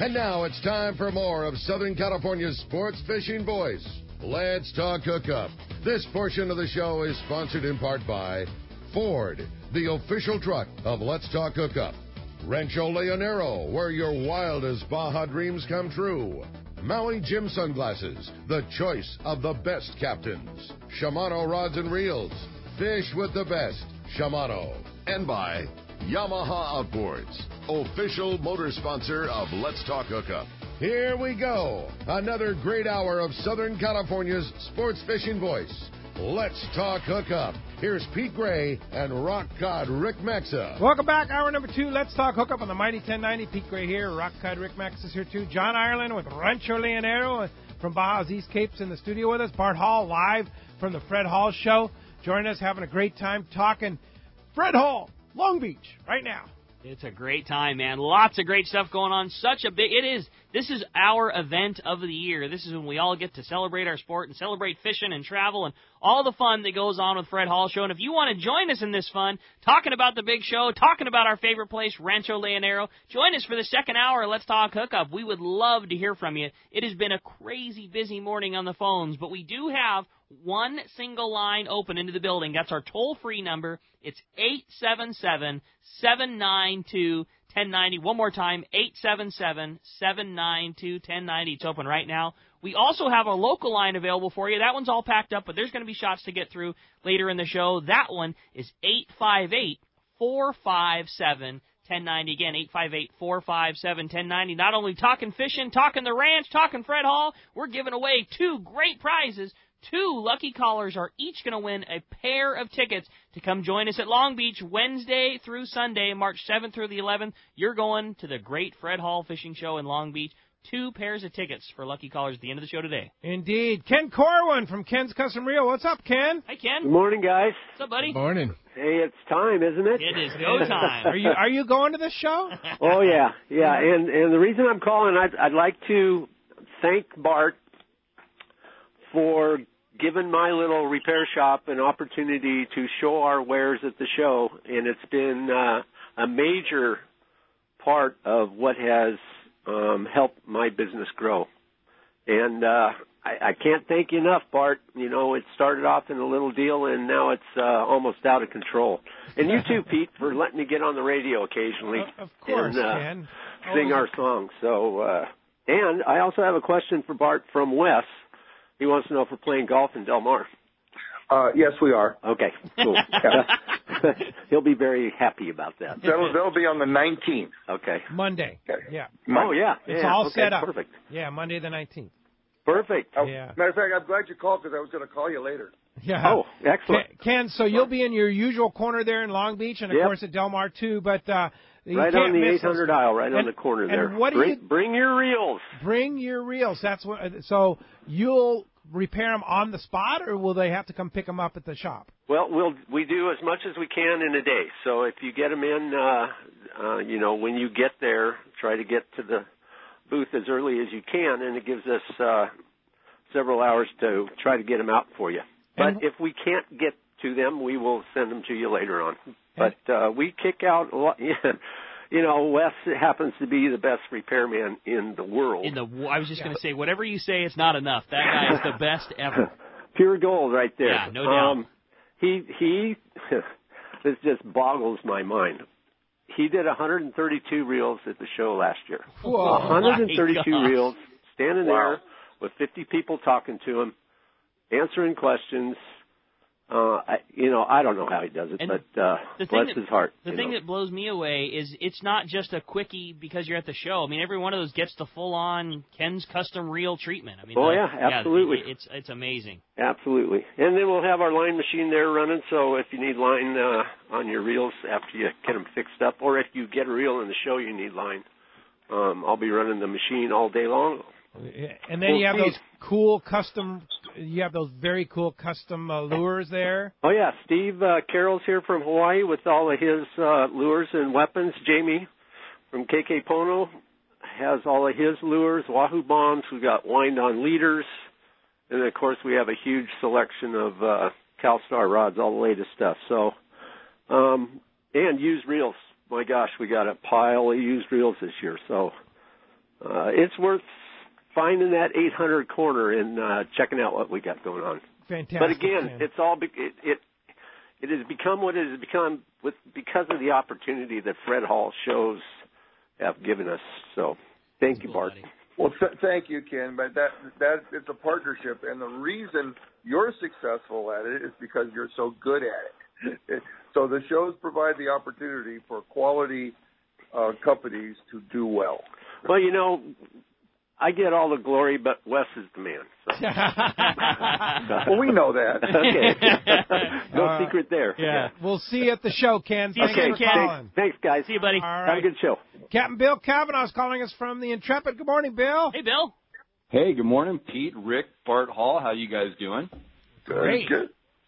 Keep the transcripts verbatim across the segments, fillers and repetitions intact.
And now it's time for more of Southern California's sports fishing voice. Let's Talk Hookup. This portion of the show is sponsored in part by Ford, the official truck of Let's Talk Hookup. Rancho Leonero, where your wildest Baja dreams come true. Maui Jim Sunglasses, the choice of the best captains. Shimano Rods and Reels, fish with the best. Shimano. And by Yamaha Outboards, official motor sponsor of Let's Talk Hookup. Here we go. Another great hour of Southern California's sports fishing voice. Let's Talk Hookup. Here's Pete Gray and Rock Cod Rick Maxa. Welcome back. Hour number two. Let's Talk Hookup on the Mighty ten ninety. Pete Gray here. Rock Cod Rick Maxa is here too. John Ireland with Rancho Leonero from Baja's East Capes in the studio with us. Bart Hall live from the Fred Hall Show. Joining us, having a great time talking Fred Hall, Long Beach, right now. It's a great time, man. Lots of great stuff going on. Such a big, it is, this is our event of the year. This is when we all get to celebrate our sport and celebrate fishing and travel and all the fun that goes on with Fred Hall Show. And if you want to join us in this fun, talking about the big show, talking about our favorite place, Rancho Leonero, join us for the second hour of Let's Talk Hookup. We would love to hear from you. It has been a crazy busy morning on the phones, but we do have one single line open into the building. That's our toll-free number. It's eight seven seven, seven nine two, one zero nine zero. One more time, eight seven seven, seven nine two, one zero nine zero. It's open right now. We also have a local line available for you. That one's all packed up, but there's going to be shots to get through later in the show. That one is eight five eight, four five seven, one zero nine zero. Again, eight five eight, four five seven, one zero nine zero. Not only talking fishing, talking the ranch, talking Fred Hall, we're giving away two great prizes. Two lucky callers are each going to win a pair of tickets to come join us at Long Beach Wednesday through Sunday, March seventh through the eleventh. You're going to the great Fred Hall Fishing Show in Long Beach. Two pairs of tickets for lucky callers at the end of the show today. Indeed. Ken Corwin from Ken's Custom Reel. What's up, Ken? Hi, Ken. Good morning, guys. What's up, buddy? Good morning. Hey, it's time, isn't it? It is go time. Are you are you going to this show? Oh, yeah. Yeah, and, and the reason I'm calling, I'd, I'd like to thank Bart for given my little repair shop an opportunity to show our wares at the show, and it's been uh, a major part of what has um, helped my business grow. And uh, I, I can't thank you enough, Bart. You know, it started off in a little deal, and now it's uh, almost out of control. And you too, Pete, for letting me get on the radio occasionally Of course, and uh, Ken. sing our songs. So, uh, and I also have a question for Bart from Wes. He wants to know if we're playing golf in Del Mar. Uh, yes, we are. Okay, cool. He'll be very happy about that. That'll, that'll be on the nineteenth. Okay. Monday. Okay. Yeah. Oh, yeah. It's yeah. all okay, set up. Perfect. Yeah, Monday the nineteenth. Perfect. Oh, Yeah. Matter of fact, I'm glad you called because I was going to call you later. Yeah. Oh, excellent. Ken, so you'll be in your usual corner there in Long Beach and, of Yep. course, at Del Mar, too. But uh, you Right can't on the miss eight hundred those. aisle, right and, on the corner and there. What do bring, you, bring your reels. bring your reels. That's what. So you'll repair them on the spot, or will they have to come pick them up at the shop? Well, we'll we do as much as we can in a day. So if you get them in, uh, uh, you know, when you get there, try to get to the booth as early as you can, and it gives us uh, several hours to try to get them out for you. But And- if we can't get to them, we will send them to you later on. But uh, we kick out a lot. You know, Wes happens to be the best repairman in the world. In the, I was just going to say, whatever you say, it's not enough. That guy is the best ever. Pure gold right there. Yeah, no doubt. Um, he, he, this just boggles my mind. He did one hundred thirty-two reels at the show last year. Whoa. one hundred thirty-two My gosh. reels, standing Wow. there with fifty people talking to him, answering questions. Uh, I, you know, I don't know how he does it, And but uh, the thing bless that, his heart. The you thing know. that blows me away is it's not just a quickie because you're at the show. I mean, every one of those gets the full-on Ken's custom reel treatment. I mean, Oh, the, yeah, absolutely. it, it's it's amazing. Absolutely. And then we'll have our line machine there running, so if you need line uh, on your reels after you get them fixed up, or if you get a reel in the show you need line, um, I'll be running the machine all day long. And then Well, you have Steve- those cool custom, you have those very cool custom uh, lures there. Oh, yeah, Steve uh, Carroll's here from Hawaii with all of his uh, lures and weapons. Jamie from K K Pono has all of his lures, Wahoo bombs. We've got wind-on leaders. And, of course, we have a huge selection of uh, CalStar rods, all the latest stuff. So, um, and used reels. My gosh, we got a pile of used reels this year. So uh, it's worth finding that eight hundred corner and uh, checking out what we got going on. Fantastic. But again, man. it's all be- it, it it has become what it has become with because of the opportunity that Fred Hall shows have given us. So, thank you, Bart. Well, th- thank you, Ken. But that that it's a partnership, and the reason you're successful at it is because you're so good at it. So the shows provide the opportunity for quality uh, companies to do well. Well, you know, I get all the glory, but Wes is the man. So. Well, we know that. Okay. No Uh, secret there. Yeah. We'll see you at the show, Ken. See you Thanks soon, for Ken. calling. Thanks, guys. See you, buddy. All Have right. a good show. Captain Bill Kavanaugh is calling us from the Intrepid. Good morning, Bill. Hey, Bill. Hey, good morning, Pete, Rick, Bart Hall. How you guys doing? Great. Good.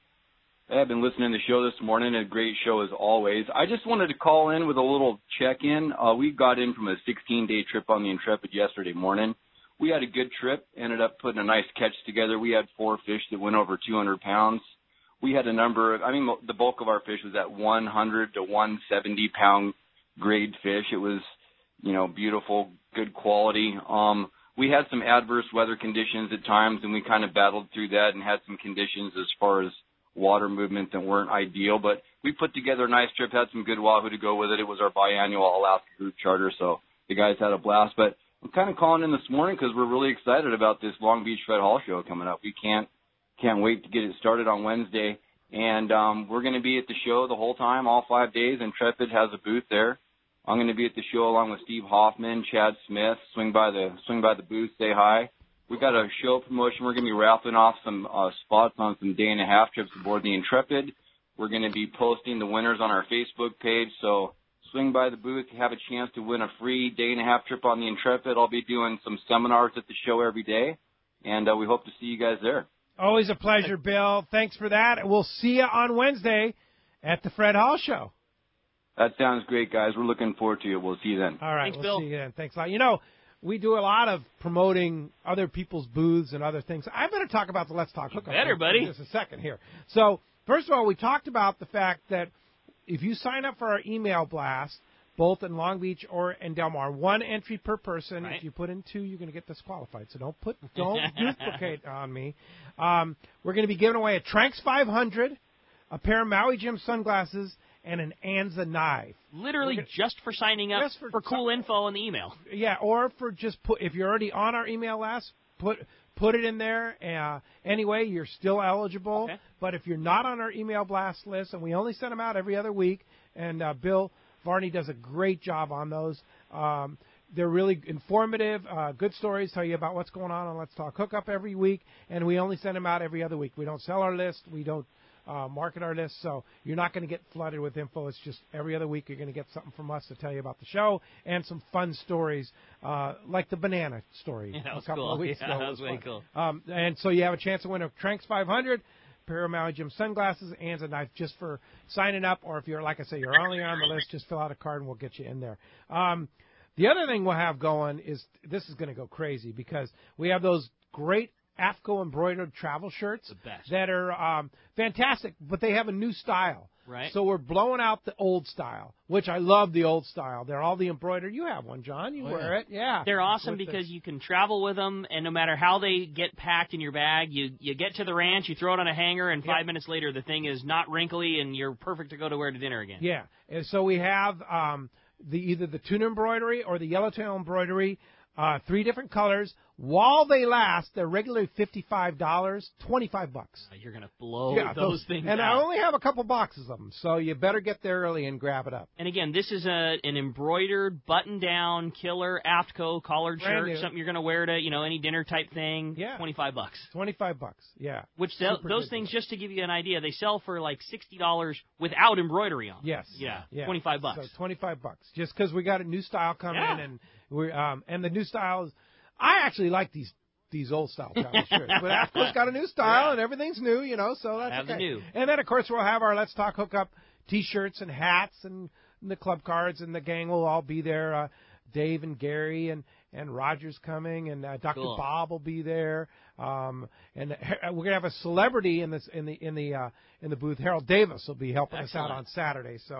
Hey, I've been listening to the show this morning. A great show as always. I just wanted to call in with a little check-in. Uh, we got in from a sixteen-day trip on the Intrepid yesterday morning. We had a good trip, ended up putting a nice catch together. We had four fish that went over two hundred pounds. We had a number of, I mean, the bulk of our fish was at one hundred to one seventy pound grade fish. It was, you know, beautiful, good quality. Um, we had some adverse weather conditions at times, and we kind of battled through that and had some conditions as far as water movement that weren't ideal. But we put together a nice trip, had some good wahoo to go with it. It was our biannual Alaska group charter, so the guys had a blast. But I'm kind of calling in this morning because we're really excited about this Long Beach Fred Hall show coming up. We can't can't wait to get it started on Wednesday. And um, we're going to be at the show the whole time, all five days. Intrepid has a booth there. I'm going to be at the show along with Steve Hoffman, Chad Smith. Swing by the swing by the booth, say hi. We got a show promotion. We're going to be raffling off some uh, spots on some day and a half trips aboard the Intrepid. We're going to be posting the winners on our Facebook page. So swing by the booth, have a chance to win a free day and a half trip on the Intrepid. I'll be doing some seminars at the show every day, and uh, we hope to see you guys there. Always a pleasure, Bill. Thanks for that. We'll see you on Wednesday at the Fred Hall Show. That sounds great, guys. We're looking forward to it. We'll see you then. All right. Thanks, we'll Bill. see you then. Thanks a lot. You know, we do a lot of promoting other people's booths and other things. I better talk about the Let's Talk Hookup better, in buddy. just a second here. So, first of all, we talked about the fact that if you sign up for our email blast, both in Long Beach or in Del Mar, one entry per person. Right. If you put in two, you're going to get disqualified. So don't put, don't duplicate on me. Um, we're going to be giving away a Tranx five hundred, a pair of Maui Jim sunglasses, and an Anza knife. Literally gonna- just for signing up Just for- for, cool info in the email. Yeah, or for just put if you're already on our email list, put put it in there. Uh, anyway, you're still eligible. Okay. But if you're not on our email blast list, and we only send them out every other week, and uh, Bill Varney does a great job on those. Um, they're really informative, uh, good stories, tell you about what's going on on Let's Talk Hookup every week, and we only send them out every other week. We don't sell our list. We don't uh, market our list, so you're not going to get flooded with info. It's just every other week you're going to get something from us to tell you about the show and some fun stories, uh, like the banana story Yeah, that was a couple cool. of weeks Yeah, ago. that It was way fun. cool. Um, and so you have a chance to win a Tranx five hundred, pair of Maui Jim sunglasses, and a knife just for signing up. Or if you're, like I say, you're only on the list, just fill out a card and we'll get you in there. Um, the other thing we'll have going is this is going to go crazy because we have those great AFCO embroidered travel shirts The best. that are um, fantastic, but they have a new style. Right. So we're blowing out the old style, which I love the old style. They're all the embroidered. You have one, John. You Oh, wear yeah. it. Yeah. They're awesome With the- because you can travel with them, and no matter how they get packed in your bag, you you get to the ranch, you throw it on a hanger, and five Yep. minutes later the thing is not wrinkly, and you're perfect to go to wear to dinner again. Yeah, and so we have um, the either the tuna embroidery or the yellowtail embroidery, uh, three different colors. While they last, they're regularly fifty-five dollars, twenty-five bucks. You're gonna blow yeah, those, things and out. I only have a couple boxes of them, so you better get there early and grab it up. And again, this is a an embroidered button-down killer AFCO collared Brand shirt, new. something you're gonna wear to you know any dinner type thing. Yeah. twenty-five bucks. Twenty-five bucks. Yeah. Which sell, Super those good things, deal. just to give you an idea, they sell for like sixty dollars without embroidery on. them. Yes. Yeah. yeah. Twenty-five bucks. So twenty-five bucks, just because we got a new style coming, Yeah. and we um and the new styles. I actually like these these old style travel shirts, but AFCO's got a new style and everything's new, you know. So that's Have the okay. new. And then of course we'll have our Let's Talk Hookup T-shirts and hats and the club cards, and the gang will all be there. Uh, Dave and Gary and and Roger's coming, and uh, Doctor Cool. Bob will be there. Um, and uh, we're gonna have a celebrity in this in the in the uh, in the booth. Harold Davis will be helping us Excellent. out on Saturday. So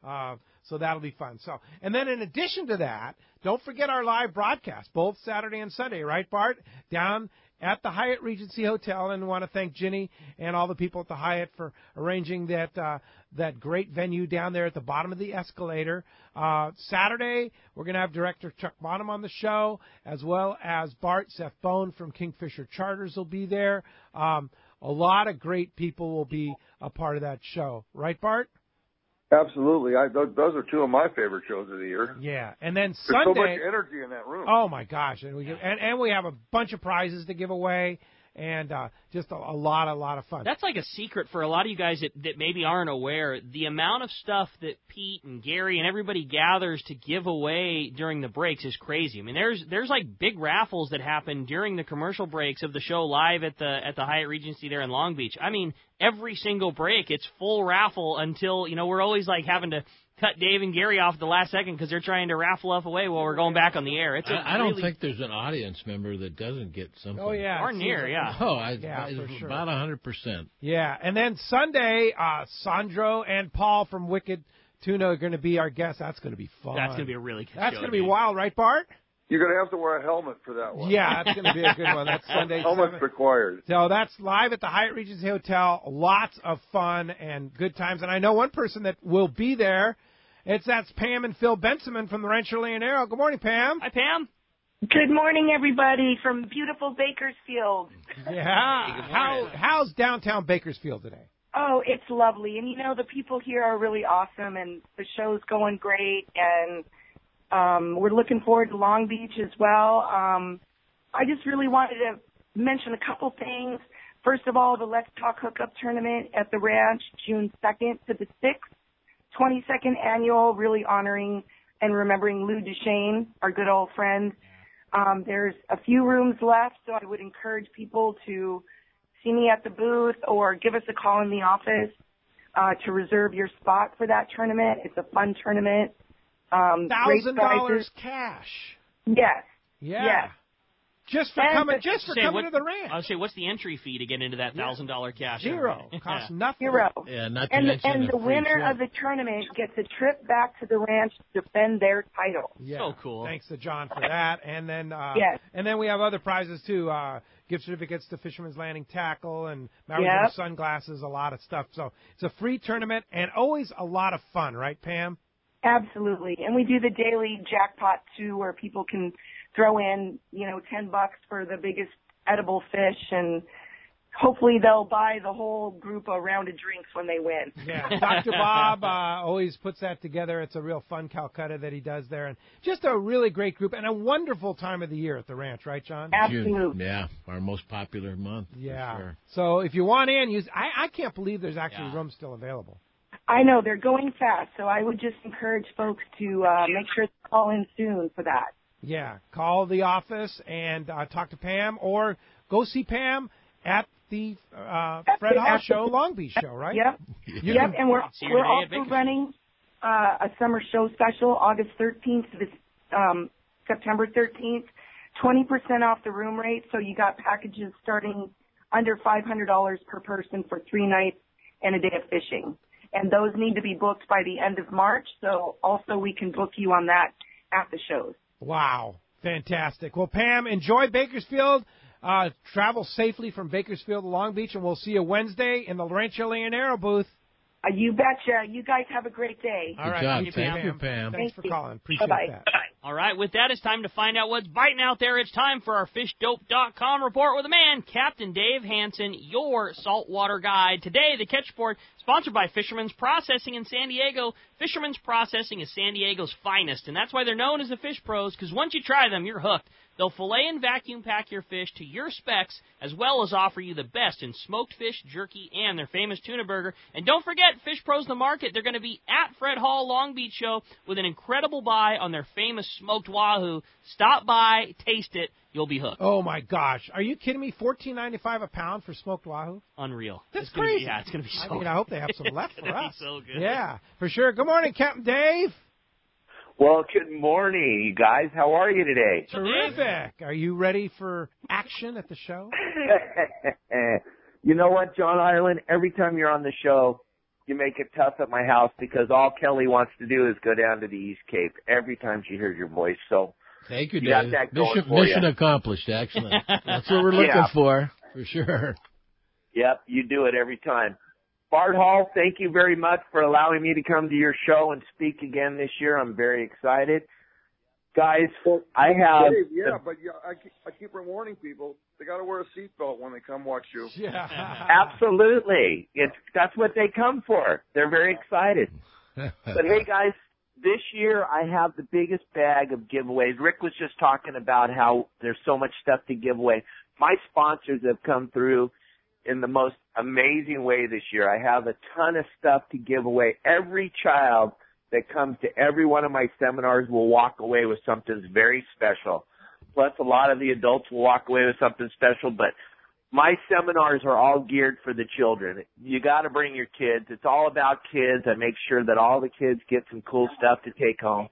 Uh, so that'll be fun. So, and then in addition to that, don't forget our live broadcast, both Saturday and Sunday, right, Bart? Down at the Hyatt Regency Hotel, and we want to thank Ginny and all the people at the Hyatt for arranging that uh, that great venue down there at the bottom of the escalator. Uh, Saturday, we're going to have Director Chuck Bonham on the show, as well as Bart, Seth Bone from Kingfisher Charters will be there. Um, a lot of great people will be a part of that show. Right, Bart? Absolutely. I, those, those are two of my favorite shows of the year. Yeah, and then There's Sunday. so much energy in that room. Oh my gosh, and we give, and, and we have a bunch of prizes to give away, and uh, just a, a lot, a lot of fun. That's like a secret for a lot of you guys that, that maybe aren't aware. The amount of stuff that Pete and Gary and everybody gathers to give away during the breaks is crazy. I mean, there's there's like big raffles that happen during the commercial breaks of the show live at the at the Hyatt Regency there in Long Beach. I mean, every single break, it's full raffle until, you know, we're always like having to cut Dave and Gary off at the last second because they're trying to raffle us away while we're going back on the air. It's a I, I don't really, think there's an audience member that doesn't get something. Oh, yeah. Or near, yeah. Oh, I, Yeah, I, for sure. about one hundred percent. Yeah, and then Sunday, uh, Sandro and Paul from Wicked Tuna are going to be our guests. That's going to be fun. That's going to be a really good That's show. going to be dude. wild, right, Bart? You're going to have to wear a helmet for that one. Yeah, that's going to be a good one. That's Sunday. Helmet's seven. required. So that's live at the Hyatt Regency Hotel. Lots of fun and good times. And I know one person that will be there. It's that's Pam and Phil Benjamin from the Rancho Leonero. Good morning, Pam. Hi, Pam. Good morning, everybody, from beautiful Bakersfield. Yeah. Hey, good How morning. how's downtown Bakersfield today? Oh, it's lovely. And, you know, the people here are really awesome, and the show's going great, and um, we're looking forward to Long Beach as well. Um, I just really wanted to mention a couple things. First of all, the Let's Talk Hookup Tournament at the Ranch, June second to the sixth, twenty-second annual, really honoring and remembering Lou Duchesne, our good old friend. Um, there's a few rooms left, so I would encourage people to see me at the booth or give us a call in the office uh, to reserve your spot for that tournament. It's a fun tournament. Um, great Thousand dollars prizes. cash. Yes. Yeah. Yes. Just for And coming, the- just for Say, coming what- to the ranch. I would say, what's the entry fee to get into that thousand dollar cash? Zero. Yeah. Costs nothing. Zero. Yeah, not to And, mention and a the free winner trip. of the tournament gets a trip back to the ranch to defend their title. Yeah. So cool. Thanks to John for that. And then uh Yes. and then we have other prizes too. Uh gift certificates to Fisherman's Landing Tackle and Maui Yep. sunglasses, a lot of stuff. So it's a free tournament and always a lot of fun, right, Pam? Absolutely. And we do the daily jackpot too, where people can throw in, you know, ten bucks for the biggest edible fish, and hopefully they'll buy the whole group a round of drinks when they win. Yeah, Doctor Bob uh, always puts that together. It's a real fun Calcutta that he does there, and just a really great group and a wonderful time of the year at the ranch, right, John? June. Absolutely. Yeah, our most popular month. for Yeah. sure. So if you want in, use. I, I can't believe there's actually Yeah. rooms still available. I know they're going fast, so I would just encourage folks to uh, make sure to call in soon for that. Yeah, call the office and uh, talk to Pam, or go see Pam at the uh, At Fred the- Hall at the- show, Long Beach show, right? Yep. You Yep, can- and we're See you we're today at also Bakersfield. running uh, a summer show special, August thirteenth to this, um, September thirteenth, twenty percent off the room rate. So you got packages starting under five hundred dollars per person for three nights and a day of fishing. And those need to be booked by the end of March. So also we can book you on that at the shows. Wow, fantastic. Well, Pam, enjoy Bakersfield. Uh, travel safely from Bakersfield to Long Beach, and we'll see you Wednesday in the Rancho Leonero booth. Uh, you betcha. You guys have a great day. All Good right, job. you, Thank Pam. you, Pam. Thanks Thank for you. calling. Appreciate Bye-bye. that. All right, with that, it's time to find out what's biting out there. It's time for our fish dope dot com report with a man, Captain Dave Hansen, your saltwater guide. Today, the Catch Report, sponsored by Fisherman's Processing in San Diego. Fisherman's Processing is San Diego's finest, and that's why they're known as the Fish Pros, because once you try them, you're hooked. They'll fillet and vacuum pack your fish to your specs, as well as offer you the best in smoked fish, jerky, and their famous tuna burger. And don't forget, Fish Pros The Market, they're going to be at Fred Hall Long Beach Show with an incredible buy on their famous smoked wahoo. Stop by, taste it, you'll be hooked. Oh my gosh, are you kidding me? fourteen ninety-five a pound for smoked wahoo? Unreal. That's It's gonna be- crazy. yeah, it's going to be so I mean, I hope they have some It's left for gonna be us. so good. Yeah, for sure. Good morning, Captain Dave. Well, good morning, you guys. How are you today? Terrific. Are you ready for action at the show? You know what, John Ireland? Every time you're on the show, you make it tough at my house because all Kelly wants to do is go down to the East Cape every time she hears your voice. So thank you, you Dave. got that going mission for mission you. accomplished. Excellent. That's what we're looking Yeah. for, for sure. Yep, you do it every time. Bart Hall, thank you very much for allowing me to come to your show and speak again this year. I'm very excited. Guys, I have... Dave, yeah, the, but yeah, I keep, I keep warning people, they got to wear a seatbelt when they come watch you. Yeah. Absolutely. It's, that's what they come for. They're very excited. But hey, guys, this year I have the biggest bag of giveaways. Rick was just talking about how there's so much stuff to give away. My sponsors have come through in the most amazing way this year. I have a ton of stuff to give away. Every child that comes to every one of my seminars will walk away with something very special. Plus, a lot of the adults will walk away with something special, but my seminars are all geared for the children. You got to bring your kids. It's all about kids. I make sure that all the kids get some cool stuff to take home.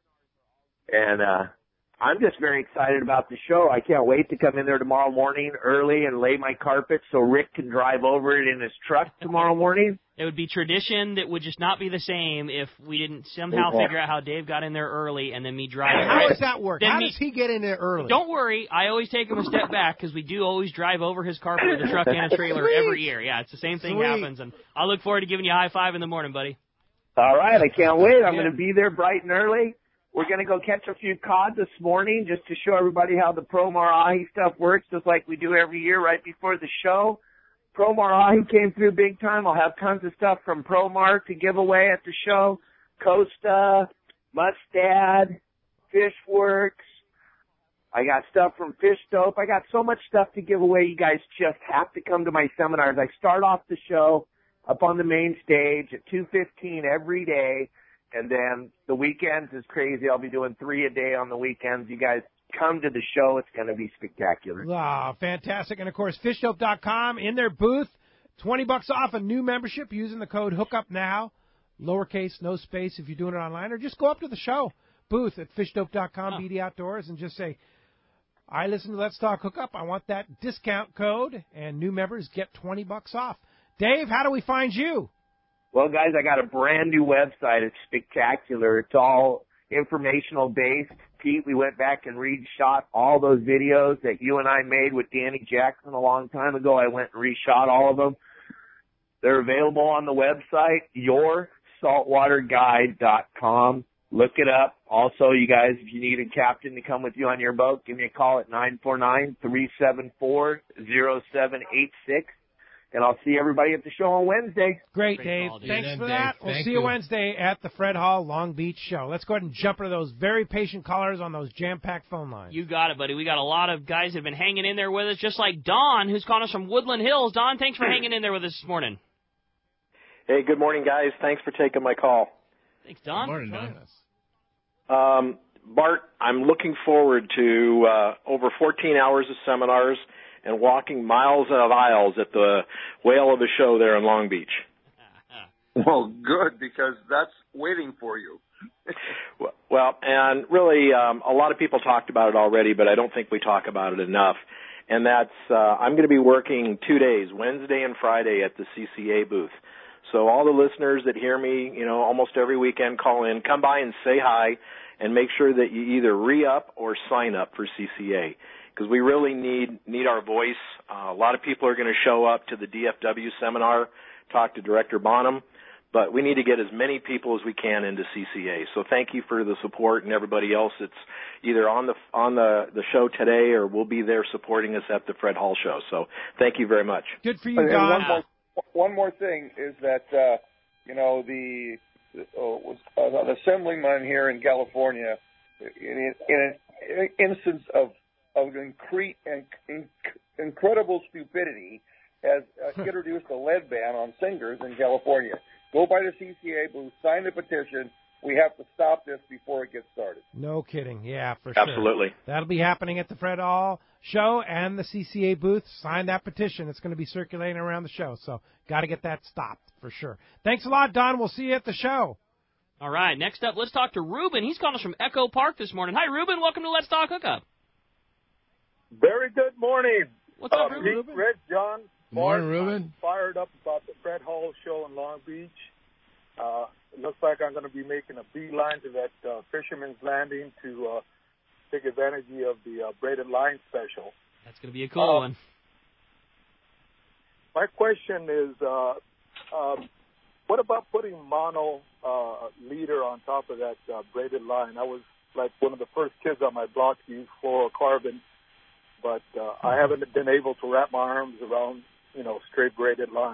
And uh I'm just very excited about the show. I can't wait to come in there tomorrow morning early and lay my carpet so Rick can drive over it in his truck tomorrow morning. It would be tradition that would just not be the same if we didn't somehow Yeah. figure out how Dave got in there early and then me driving. How does that work? Then How me- does he get in there early? Don't worry, I always take him a step back because we do always drive over his carpet with a truck and a trailer Sweet. every year. Yeah, it's the same thing Sweet. happens, and I look forward to giving you a high five in the morning, buddy. All right, I can't wait. I'm Yeah. going to be there bright and early. We're going to go catch a few cod this morning just to show everybody how the Promar Ahi stuff works, just like we do every year right before the show. Promar Ahi came through big time. I'll have tons of stuff from Promar to give away at the show. Costa, Mustad, Fishworks. I got stuff from Fish Dope. I got so much stuff to give away. You guys just have to come to my seminars. I start off the show up on the main stage at two fifteen every day. And then the weekends is crazy. I'll be doing three a day on the weekends. You guys come to the show. It's going to be spectacular. Ah, fantastic. And, of course, fish dope dot com in their booth, twenty bucks off a new membership using the code HOOKUPNOW, lowercase, no space if you're doing it online, or just go up to the show booth at fish dope dot com, Huh. B D Outdoors, and just say, I listen to Let's Talk Hookup. I want that discount code, and new members get twenty bucks off. Dave, how do we find you? Well, guys, I got a brand new website. It's spectacular. It's all informational based. Pete, we went back and reshot all those videos that you and I made with Danny Jackson a long time ago. I went and reshot all of them. They're available on the website, your saltwater guide dot com. Look it up. Also, you guys, if you need a captain to come with you on your boat, give me a call at nine four nine, three seven four, zero seven eight six. And I'll see everybody at the show on Wednesday. Great, Great Dave. call, Dave. Thanks See you for then, that. Dave. We'll Thank see you you. Wednesday at the Fred Hall Long Beach show. Let's go ahead and jump into those very patient callers on those jam-packed phone lines. You got it, buddy. We got a lot of guys that have been hanging in there with us, just like Don, who's calling us from Woodland Hills. Don, thanks for hanging in there with us this morning. Hey, good morning, guys. Thanks for taking my call. Thanks, Don. Good morning, Join Don. us. Um, Bart, I'm looking forward to uh, over fourteen hours of seminars and walking miles of aisles at the whale of a show there in Long Beach. Well, good, because that's waiting for you. Well, and really, um, a lot of people talked about it already, but I don't think we talk about it enough. And that's, uh, I'm going to be working two days, Wednesday and Friday at the C C A booth. So all the listeners that hear me, you know, almost every weekend call in, come by and say hi and make sure that you either re-up or sign up for C C A. Because we really need need our voice. Uh, a lot of people are going to show up to the D F W seminar, talk to Director Bonham, but we need to get as many people as we can into C C A. So thank you for the support, and everybody else that's either on the on the, the show today or will be there supporting us at the Fred Hall show. So thank you very much. Good for you, And Don. one more, one more thing is that, uh, you know, the uh, was uh, an assemblyman here in California, in, in an instance of of incre- inc- incredible stupidity, has uh, introduced a lead ban on singers in California. Go by the C C A booth, sign the petition. We have to stop this before it gets started. No kidding. Yeah, for sure. Absolutely. That'll be happening at the Fred Hall show and the C C A booth. Sign that petition. It's going to be circulating around the show. So got to get that stopped for sure. Thanks a lot, Don. We'll see you at the show. All right, next up, let's talk to Ruben. He's calling us from Echo Park this morning. Hi, Ruben. Welcome to Let's Talk Hookup. Very good morning. What's up, uh, Ruben? Pete, Red, John, Good morning, Bart, Ruben. I'm fired up about the Fred Hall show in Long Beach. Uh, it looks like I'm going to be making a beeline to that uh, Fisherman's Landing to uh, take advantage of the uh, braided line special. That's going to be a cool uh, one. My question is, uh, um, what about putting mono uh, leader on top of that uh, braided line? I was like one of the first kids on my block to use fluorocarbon, but uh, I haven't been able to wrap my arms around, you know, straight braided line.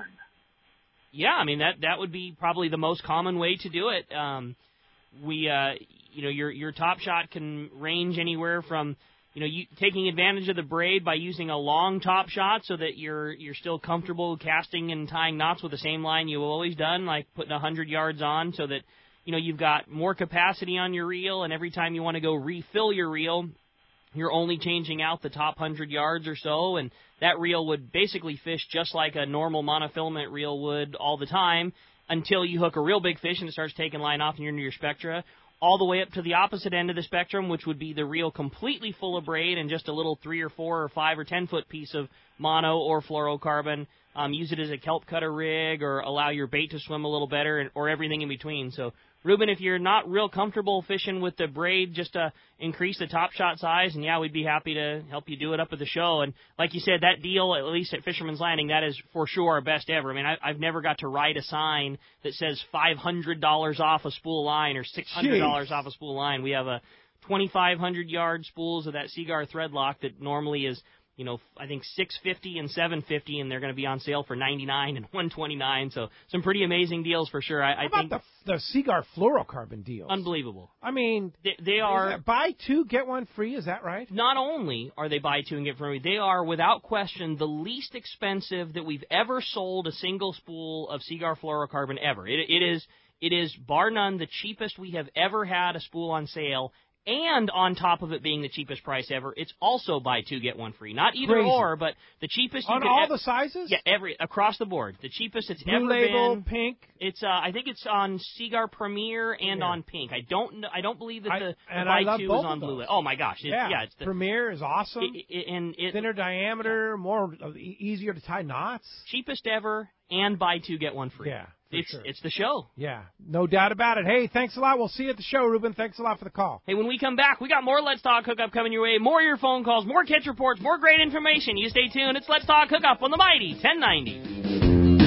Yeah, I mean, that that would be probably the most common way to do it. Um, we, uh, you know, your your top shot can range anywhere from, you know, you taking advantage of the braid by using a long top shot so that you're you're still comfortable casting and tying knots with the same line you've always done, like putting one hundred yards on so that, you know, you've got more capacity on your reel, and every time you want to go refill your reel, you're only changing out the top one hundred yards or so, and that reel would basically fish just like a normal monofilament reel would all the time until you hook a real big fish and it starts taking line off and you're into your spectra, all the way up to the opposite end of the spectrum, which would be the reel completely full of braid and just a little three or four or five or ten foot piece of mono or fluorocarbon. Um, use it as a kelp cutter rig or allow your bait to swim a little better, and, or everything in between. So, Ruben, if you're not real comfortable fishing with the braid, just to increase the top shot size, and yeah, we'd be happy to help you do it up at the show. And like you said, that deal, at least at Fisherman's Landing, that is for sure our best ever. I mean, I, I've never got to write a sign that says five hundred dollars off a spool line or six hundred dollars Jeez. Off a spool line. We have a twenty-five hundred yard spools of that Seaguar threadlock that normally is, you know, I think six fifty and seven fifty, and they're going to be on sale for ninety-nine and one twenty-nine. So some pretty amazing deals for sure. I, How I about think the the Seaguar fluorocarbon deals? Unbelievable. I mean, they, they are that buy two get one free. Is that right? Not only are they buy two and get free, they are without question the least expensive that we've ever sold a single spool of Seaguar fluorocarbon ever. It, it is it is bar none the cheapest we have ever had a spool on sale. And on top of it being the cheapest price ever, it's also buy two, get one free. Not either Crazy. or, but the cheapest you on could all ev- the sizes? Yeah, every across the board. The cheapest it's Blue ever label, been. pink. It's uh, I think it's on Seaguar Premier and Yeah. on pink. I don't know, I don't believe that I- the, the and buy I love two both is on of blue. those. Oh my gosh, it, Yeah, yeah, it's the Premier is awesome. it, it, and it, Thinner diameter, more uh, e- easier to tie knots. cheapest ever, and buy two get one free. Yeah, for it's sure. it's the show. Yeah, no doubt about it. Hey, thanks a lot. We'll see you at the show, Ruben. Thanks a lot for the call. Hey, when we come back, we got more Let's Talk Hookup coming your way, more of your phone calls, more catch reports, more great information. You stay tuned. It's Let's Talk Hookup on the Mighty ten ninety.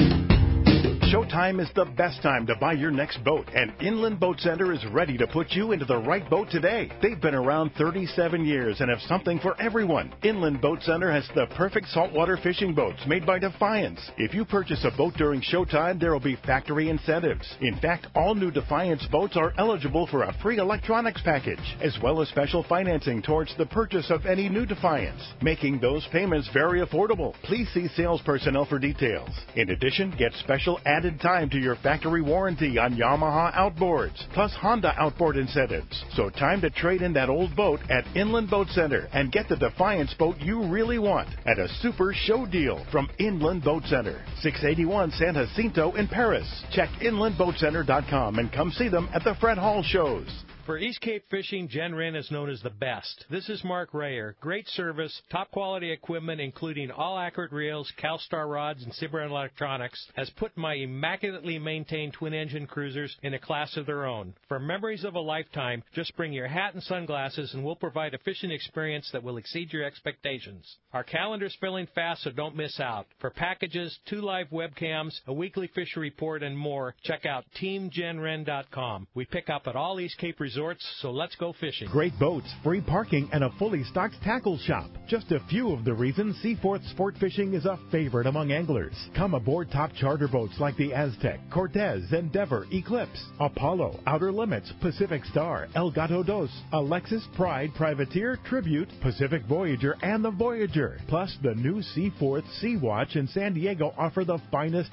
Showtime is the best time to buy your next boat, and Inland Boat Center is ready to put you into the right boat today. They've been around thirty-seven years and have something for everyone. Inland Boat Center has the perfect saltwater fishing boats made by Defiance. If you purchase a boat during Showtime, there will be factory incentives. In fact, all new Defiance boats are eligible for a free electronics package, as well as special financing towards the purchase of any new Defiance, making those payments very affordable. Please see sales personnel for details. In addition, get special added time to your factory warranty on Yamaha outboards, plus Honda outboard incentives. So time to trade in that old boat at Inland Boat Center and get the Defiance boat you really want at a super show deal from Inland Boat Center, six eighty-one San Jacinto in Paris. Check inland boat center dot com and come see them at the Fred Hall shows. For East Cape Fishing, Jen Wren is known as the best. This is Mark Rayer. Great service, top quality equipment, including all accurate reels, CalStar rods, and Cimarron electronics, has put my immaculately maintained twin-engine cruisers in a class of their own. For memories of a lifetime, just bring your hat and sunglasses, and we'll provide a fishing experience that will exceed your expectations. Our calendar's filling fast, so don't miss out. For packages, two live webcams, a weekly fishery report, and more, check out team jen wren dot com. We pick up at all East Cape resorts, so let's go fishing. Great boats, free parking, and a fully stocked tackle shop. Just a few of the reasons Seaforth Sport Fishing is a favorite among anglers. Come aboard top charter boats like the Aztec, Cortez, Endeavor, Eclipse, Apollo, Outer Limits, Pacific Star, El Gato Dos, Alexis, Pride, Privateer, Tribute, Pacific Voyager, and the Voyager. Plus, the new Seaforth Sea Watch in San Diego offer the finest half.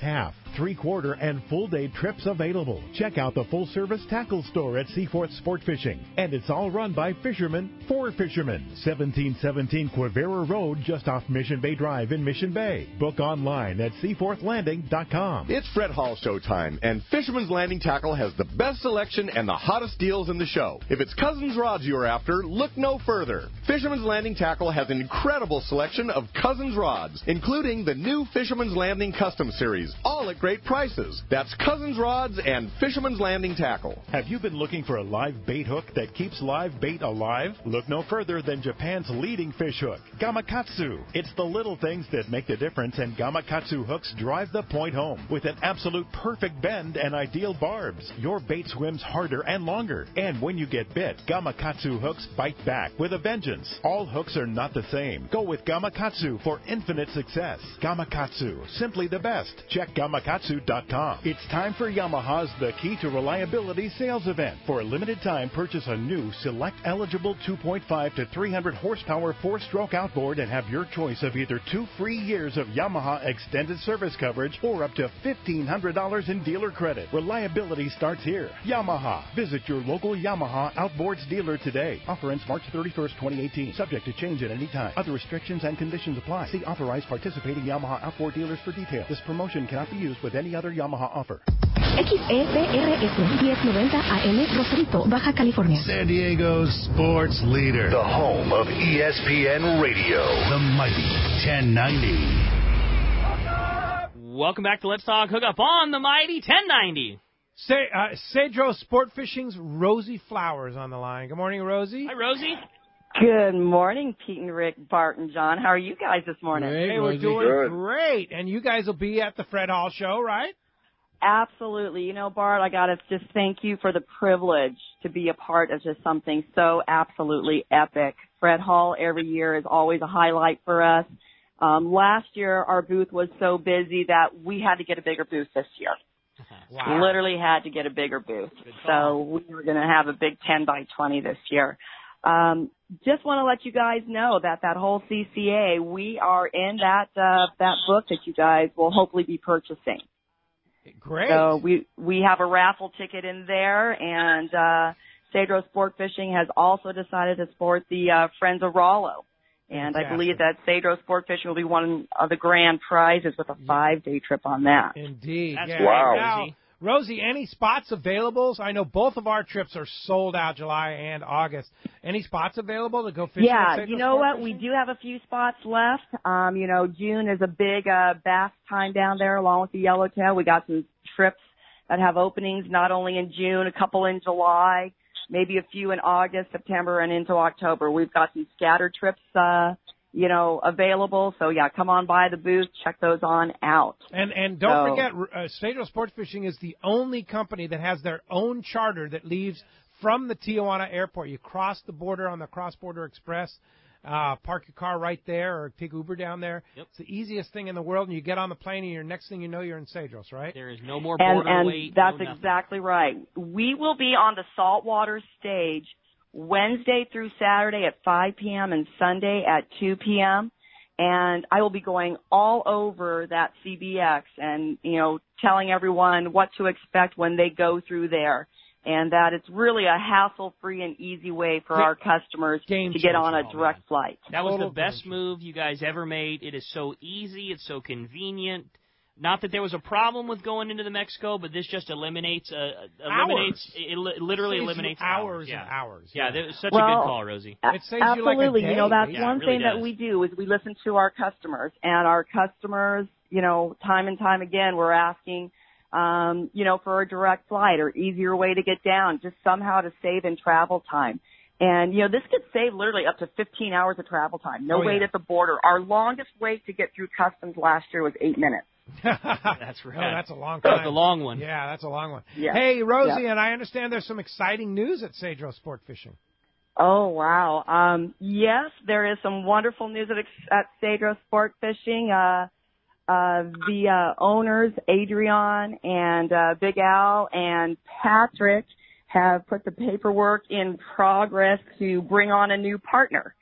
three-quarter, and full-day trips available. Check out the full-service tackle store at Seaforth Sport Fishing. And it's all run by fishermen for fishermen. seventeen seventeen Quivira Road, just off Mission Bay Drive in Mission Bay. Book online at seaforth landing dot com. It's Fred Hall show time, and Fisherman's Landing Tackle has the best selection and the hottest deals in the show. If it's Cousins rods you're after, look no further. Fisherman's Landing Tackle has an incredible selection of Cousins rods, including the new Fisherman's Landing Custom Series, all at great prices. That's Cousins rods and Fisherman's Landing Tackle. Have you been looking for a live bait hook that keeps live bait alive? Look no further than Japan's leading fish hook, Gamakatsu. It's the little things that make the difference, and Gamakatsu hooks drive the point home with an absolute perfect bend and ideal barbs. Your bait swims harder and longer, and when you get bit, Gamakatsu hooks bite back with a vengeance. All hooks are not the same. Go with Gamakatsu for infinite success. Gamakatsu, simply the best. Check gamakatsu dot com. It's time for Yamaha's The Key to Reliability sales event. For a limited time, purchase a new select eligible two point five to three hundred horsepower four-stroke outboard and have your choice of either two free years of Yamaha extended service coverage or up to fifteen hundred dollars in dealer credit. Reliability starts here. Yamaha. Visit your local Yamaha Outboards dealer today. Offer ends March thirty-first, twenty eighteen. Subject to change at any time. Other restrictions and conditions apply. See authorized participating Yamaha outboard dealers for details. This promotion cannot be used with any other Yamaha offer. X E P R S ten ninety A M Rosarito, Baja California. San Diego's sports leader. The home of E S P N Radio. The mighty ten ninety. Welcome back to Let's Talk Hookup on the mighty ten ninety. Say, uh, Cedro Sport Fishing's Rosie Flowers on the line. Good morning, Rosie. Hi, Rosie. Good morning, Pete and Rick, Bart and John. How are you guys this morning? Great, hey, we're Rosie. doing Good. great. And you guys will be at the Fred Hall show, right? Absolutely. You know, Bart, I got to just thank you for the privilege to be a part of just something so absolutely epic. Fred Hall every year is always a highlight for us. Um, last year, our booth was so busy that we had to get a bigger booth this year. Wow. Literally had to get a bigger booth. So we were going to have a big ten by twenty this year. Um, just want to let you guys know that that whole C C A, we are in that uh, that book that you guys will hopefully be purchasing. Great. So we we have a raffle ticket in there, and uh, Cedro Sport Fishing has also decided to support the uh, Friends of Rollo. And Fantastic. I believe that Cedro Sport Fishing will be one of the grand prizes with a five-day trip on that. Indeed. That's yeah. wow. Now, Rosie, any spots available? I know both of our trips are sold out July and August. Any spots available to go fishing? Yeah, at Cedro you know Sport what? Fishing? We do have a few spots left. Um, you know, June is a big uh, bass time down there along with the yellowtail. We got some trips that have openings not only in June, a couple in July, maybe a few in August, September, and into October. We've got some scattered trips, uh, you know, available. So, yeah, come on by the booth. Check those on out. And and don't So- forget, uh, Cedro Sports Fishing is the only company that has their own charter that leaves from the Tijuana airport. You cross the border on the Cross Border Express, uh, park your car right there or take Uber down there. Yep. It's the easiest thing in the world, and you get on the plane, and your next thing you know, you're in Cedros, right? There is no more And, border and wait. that's no nothing. exactly right. We will be on the saltwater stage Wednesday through Saturday at five p.m. and Sunday at two p.m. And I will be going all over that C B X and, you know, telling everyone what to expect when they go through there. And that it's really a hassle-free and easy way for our customers to get on a direct flight. That was the best move you guys ever made. It is so easy. It's so convenient. Not that there was a problem with going into the Mexico, but this just eliminates, uh, eliminates, it li- literally Saves you eliminates hours yeah. and hours. Yeah, that was such Well, a good call, Rosie. A- It saves you like a Absolutely. day. You know, that's Yeah, it one really thing that does. we do is we listen to our customers, and our customers, you know, time and time again, we're asking, um, you know, for a direct flight or easier way to get down, just somehow to save in travel time. And, you know, this could save literally up to fifteen hours of travel time. No Oh, wait yeah. at the border. Our longest wait to get through customs last year was eight minutes. That's right. Oh, that's a long time. That's a long one. Yeah, that's a long one. Yeah. Hey, Rosie, Yeah. and I understand there's some exciting news at Cedro Sport Fishing. Oh, wow. Um, yes, there is some wonderful news at, at Cedro Sport Fishing. Uh, uh, the uh, owners, Adrian and uh, Big Al and Patrick, have put the paperwork in progress to bring on a new partner.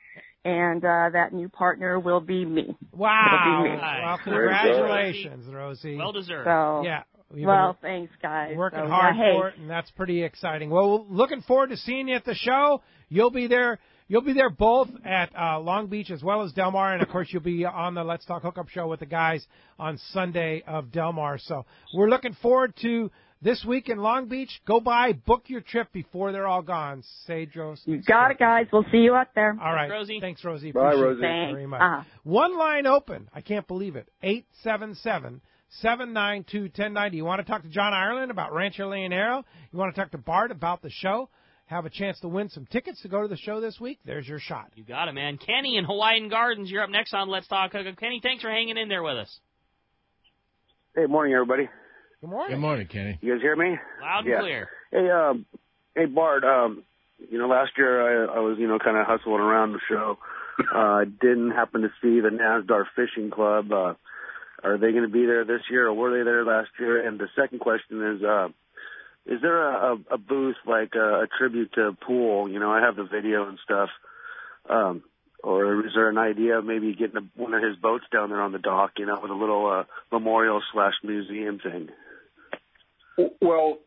and uh, that new partner will be me. Wow. It'll be me. Well, congratulations, Rosie. Well deserved. So, yeah. Well, thanks, guys. Working so, hard yeah, hey. for it, and that's pretty exciting. Well, looking forward to seeing you at the show. You'll be there. You'll be there both at uh, Long Beach as well as Del Mar, and of course you'll be on the Let's Talk Hookup show with the guys on Sunday of Del Mar. So we're looking forward to this week in Long Beach. Go by, book your trip before they're all gone. Cedros. You got it, guys. We'll see you out there. All right. Rosie. Thanks, Rosie. Bye, Appreciate Rosie. it Thanks. very much. Uh-huh. One line open. I can't believe it. eight seven seven, seven nine two, one zero nine zero. You want to talk to John Ireland about Rancho Leonero? You want to talk to Bart about the show? Have a chance to win some tickets to go to the show this week? There's your shot. You got it, man. Kenny in Hawaiian Gardens, you're up next on Let's Talk Hookup. Kenny, thanks for hanging in there with us. Hey, morning, everybody. Good morning. Good morning, Kenny. You guys hear me? Loud and yeah. clear. Hey, um, hey, Bart. Um, you know, last year I, I was, you know, kind of hustling around the show. Uh, didn't happen to see the NASDAR Fishing Club. Uh, are they going to be there this year, or were they there last year? And the second question is, uh, is there a, a, a booth like a, a tribute to Pool? You know, I have the video and stuff. Um, or is there an idea of maybe getting a, one of his boats down there on the dock, you know, with a little uh, memorial slash museum thing? Well,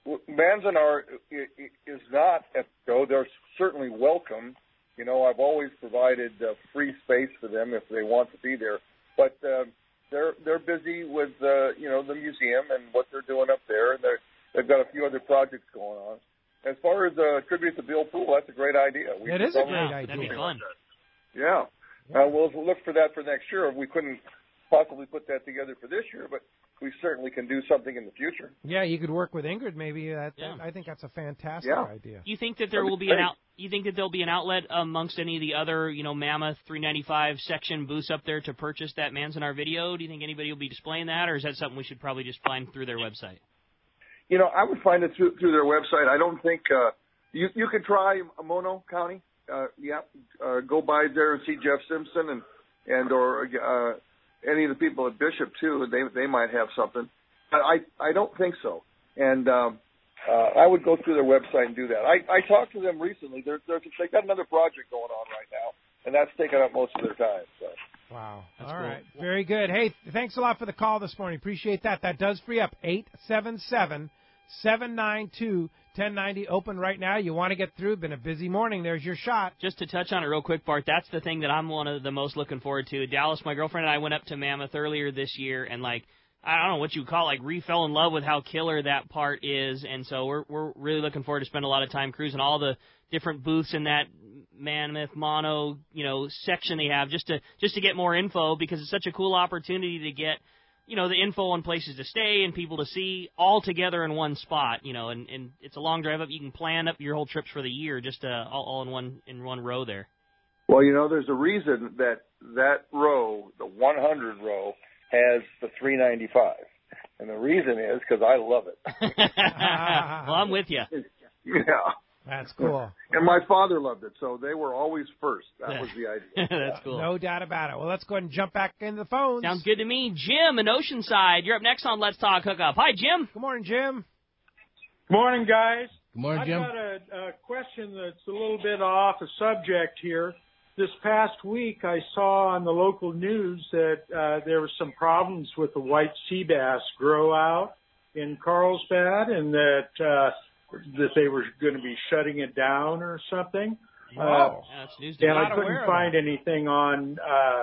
Manzanar is not at the show. They're certainly welcome. You know, I've always provided uh, free space for them if they want to be there. But uh, they're they're busy with uh, you know the museum and what they're doing up there, and they're, they've got a few other projects going on. As far as a uh, tribute to Bill Pool, that's a great idea. We it is a great idea. That'd be fun. Yeah. Uh, we'll look for that for next year. We couldn't possibly put that together for this year, but we certainly can do something in the future. Yeah, you could work with Ingrid. Maybe that, Yeah. that I think that's a fantastic Yeah. idea. You think that there will be an out? You think that there'll be an outlet amongst any of the other, you know, Mammoth three ninety-five section booths up there to purchase that Manzanar video? Do you think anybody will be displaying that, or is that something we should probably just find through their website? You know, I would find it through, through their website. I don't think uh, you you could try Mono County. Uh, yeah, uh, go by there and see Jeff Simpson and and or uh, any of the people at Bishop too. They they might have something. But I I don't think so. And um, uh, I would go through their website and do that. I I talked to them recently. They're, they're they got another project going on right now, and that's taking up most of their time. So. Wow. That's All cool. right. Very good. Hey, thanks a lot for the call this morning. Appreciate that. That does free up eight seven seven, seven nine two, one zero nine zero. Open right now. You want to get through. Been a busy morning. There's your shot. Just to touch on it real quick, Bart, that's the thing that I'm one of the most looking forward to. Dallas, my girlfriend and I went up to Mammoth earlier this year, and, like, I don't know what you would call it, like, re-fell in love with how killer that part is, and so we're we're really looking forward to spend a lot of time cruising all the different booths in that Mammoth Mono, you know, section they have, just to just to get more info, because it's such a cool opportunity to get, you know, the info on places to stay and people to see all together in one spot, you know, and, and it's a long drive up. You can plan up your whole trips for the year just uh, all, all in one in one row there. Well, you know, there's a reason that that row, the one hundred row, has the three ninety-five, and the reason is because I love it. Well, I'm with you. Yeah. That's cool. And my father loved it, so they were always first. That was the idea. That's cool. No doubt about it. Well, let's go ahead and jump back into the phones. Sounds good to me. Jim in Oceanside, you're up next on Let's Talk Hookup. Hi, Jim. Good morning, Jim. Good morning, guys. Good morning, Jim. I've got a, a question that's a little bit off the subject here. This past week, I saw on the local news that uh, there were some problems with the white sea bass grow out in Carlsbad, and that uh, that they were going to be shutting it down or something. Wow. Uh, yeah, that's news to and me. I couldn't find anything on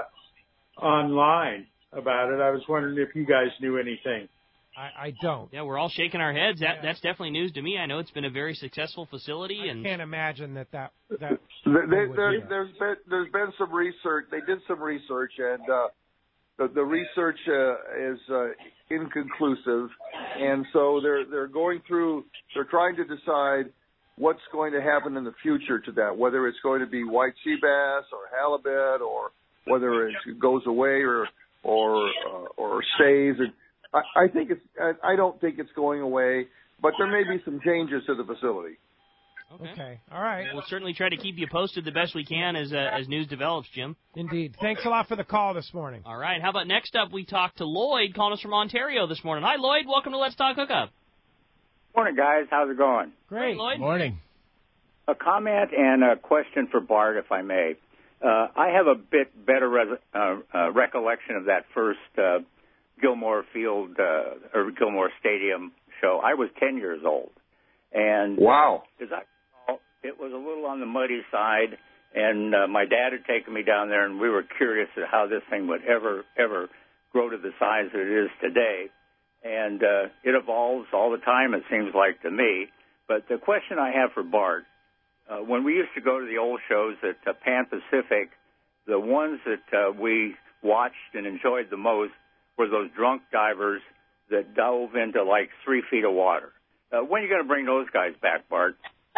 uh, online about it. I was wondering if you guys knew anything. I, I don't. Yeah, we're all shaking our heads. That That's definitely news to me. I know it's been a very successful facility. I and can't imagine that that... that There, they would there, do that. there's been there's been some research. They did some research, and uh, the the research uh, is uh, inconclusive, and so they're they're going through. They're trying to decide what's going to happen in the future to that, whether it's going to be white sea bass or halibut, or whether it goes away or or uh, or stays. And I, I think it's. I, I don't think it's going away, but there may be some changes to the facility. Okay. Okay. All right. We'll certainly try to keep you posted the best we can as uh, as news develops, Jim. Indeed. Thanks a lot for the call this morning. All right. How about next up, we talk to Lloyd, calling us from Ontario this morning. Hi, Lloyd. Welcome to Let's Talk Hookup. Morning, guys. How's it going? Great, Lloyd. Morning. A comment and a question for Bart, if I may. Uh, I have a bit better res- uh, uh, recollection of that first uh, Gilmore Field uh, or Gilmore Stadium show. I was ten years old, and wow, as I recall, it was a little on the muddy side, and uh, my dad had taken me down there, and we were curious at how this thing would ever ever grow to the size that it is today. And uh, it evolves all the time, it seems like to me. But the question I have for Bart. Uh, when we used to go to the old shows at uh, Pan Pacific, the ones that uh, we watched and enjoyed the most were those drunk divers that dove into like three feet of water. Uh, when are you going to bring those guys back, Bart?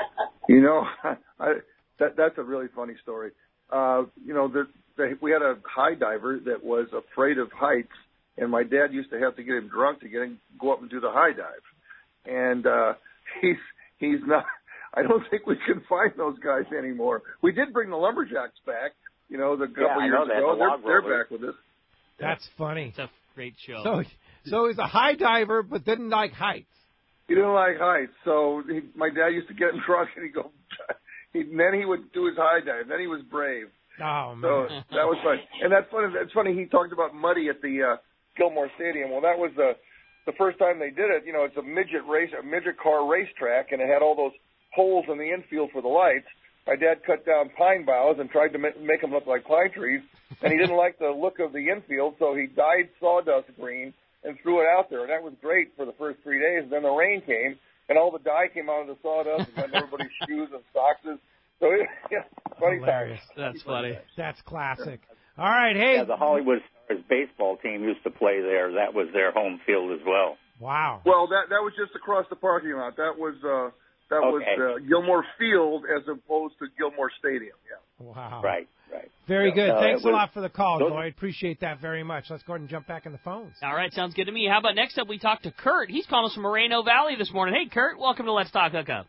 You know, I, that that's a really funny story. Uh, you know, the, the, we had a high diver that was afraid of heights, and my dad used to have to get him drunk to get him go up and do the high dive. And uh, he's he's not. I don't think we can find those guys anymore. We did bring the Lumberjacks back, you know, the couple yeah, years that, ago. the they're, they're back with us. That's funny. It's a great show. So, so he's a high diver, but didn't like heights. He didn't like heights, so he, my dad used to get him drunk, and he'd go. He, and then he would do his high dive. Then he was brave. Oh man, so that was fun. And that's funny. That's funny. He talked about muddy at the uh, Gilmore Stadium. Well, that was the the first time they did it. You know, it's a midget race, a midget car racetrack, and it had all those holes in the infield for the lights. My dad cut down pine boughs and tried to make them look like pine trees, and he didn't like the look of the infield, so he dyed sawdust green and threw it out there. And that was great for the first three days. And then the rain came, and all the dye came out of the sawdust and got in everybody's shoes and socks. So, it, yeah, funny hilarious. times. That's funny. That's classic. All right, hey. Yeah, the Hollywood Stars baseball team used to play there. That was their home field as well. Wow. Well, that that was just across the parking lot. That was uh, that okay. was uh, Gilmore Field as opposed to Gilmore Stadium. Yeah. Wow. Right. Right. Very yeah, good. no, Thanks was, a lot for the call, those, Lloyd. Appreciate that very much. Let's go ahead and jump back in the phones. All right, sounds good to me. How about next up we talk to Kurt. He's calling us from Moreno Valley this morning. Hey, Kurt, welcome to Let's Talk Hookup.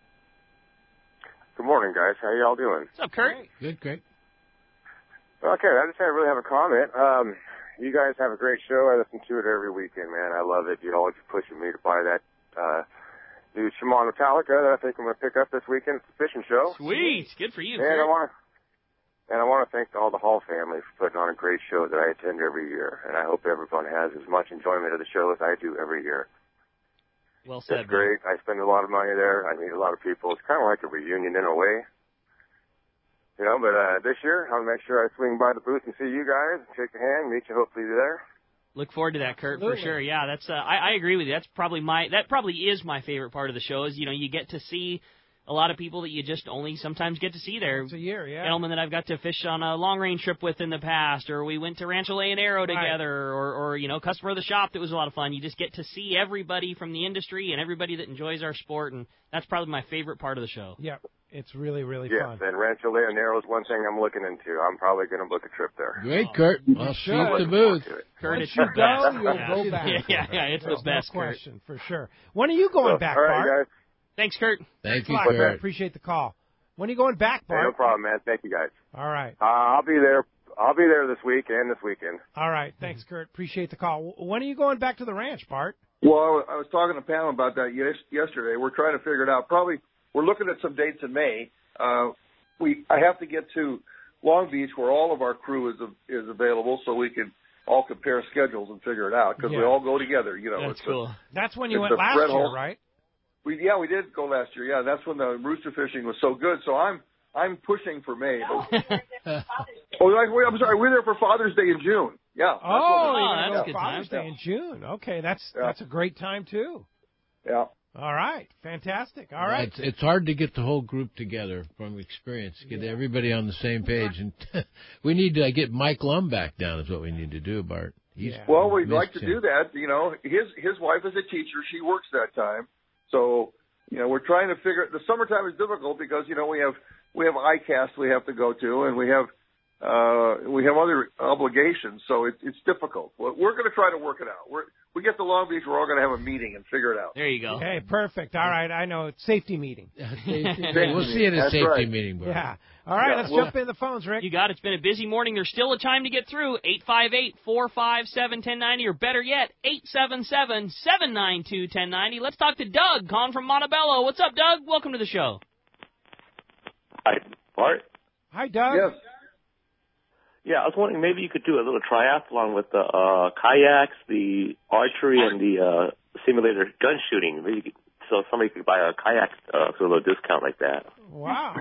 Good morning, guys. How y'all doing? What's up, Kurt? Good, great. Okay, I just didn't really have a comment. Um, you guys have a great show. I listen to it every weekend, man. I love it. You're always pushing me to buy that uh, new Shimano Metallica that I think I'm going to pick up this weekend. It's a fishing show. Sweet. Good for you, and Kurt. I want to And I want to thank all the Hall family for putting on a great show that I attend every year. And I hope everyone has as much enjoyment of the show as I do every year. Well said. It's great. I spend a lot of money there. I meet a lot of people. It's kind of like a reunion in a way. You know, but uh, this year, I'll make sure I swing by the booth and see you guys, shake your hand, meet you hopefully there. Look forward to that, Kurt, Absolutely. for sure. Yeah, that's. Uh, I, I agree with you. That's probably my. That probably is my favorite part of the show. Is you know you get to see a lot of people that you just only sometimes get to see there. It's a year, yeah. Gentlemen that I've got to fish on a long range trip with in the past, or we went to Rancho Leonero together, right. or or you know customer of the shop that was a lot of fun. You just get to see everybody from the industry and everybody that enjoys our sport, and that's probably my favorite part of the show. Yep. It's really, really yes, fun. Yes, and Rancho Leonero is one thing I'm looking into. I'm probably going to book a trip there. Great, Kurt. I'll see you at the booth. Kurt, Once it's you the go, best. you'll yeah. go back. Yeah, yeah, it's There's the best, no Kurt. question, for sure. When are you going so, back, all right, Bart? guys. Thanks, Kurt. Thank you, Thanks, Kurt. I appreciate the call. When are you going back, Bart? Hey, no problem, man. Thank you, guys. All right. Uh, I'll be there. I'll be there this week and this weekend. All right. Thanks, Kurt. Appreciate the call. When are you going back to the ranch, Bart? Well, I was talking to Pam about that yes, yesterday. We're trying to figure it out. Probably we're looking at some dates in May. Uh, we I have to get to Long Beach where all of our crew is is available, so we can all compare schedules and figure it out because yeah. we all go together. You know, that's it's cool. A, that's when you went last year, Hall. right? We yeah, we did go last year. Yeah, that's when the rooster fishing was so good. So I'm I'm pushing for May. But, oh, wait, I'm sorry. We're there for Father's Day in June. Yeah. Oh, oh that's that's go good Father's time. Day in June. Okay, that's yeah. that's a great time too. Yeah. All right, fantastic. All right. It's, it's hard to get the whole group together from experience, get yeah. everybody on the same page, and we need to get Mike Lum back down. Is what we need to do, Bart. He's yeah. Well, we'd like to him. do that. You know, his his wife is a teacher. She works that time, so you know we're trying to figure. The summertime is difficult because you know we have we have I CAST we have to go to, and we have uh, we have other obligations, so it, it's difficult. We're, we're going to try to work it out. We're we get to Long Beach, we're all going to have a meeting and figure it out. There you go. Okay, perfect. All right, I know it's safety meeting. safety. We'll see you at a That's safety right. meeting, Bart. Yeah. All right, Yeah, let's well, jump in the phones, Rick. You got it. It's been a busy morning. There's still a time to get through. eight five eight, four five seven, one zero nine zero, or better yet, eight seven seven, seven nine two, one zero nine zero. Let's talk to Doug, calling from Montebello. What's up, Doug? Welcome to the show. Hi, Bart. Hi, Doug. Yes. Yeah, I was wondering maybe you could do a little triathlon with the uh, kayaks, the archery, and the uh, simulator gun shooting. Maybe you could, so somebody could buy a kayak uh, for a little discount like that. Wow.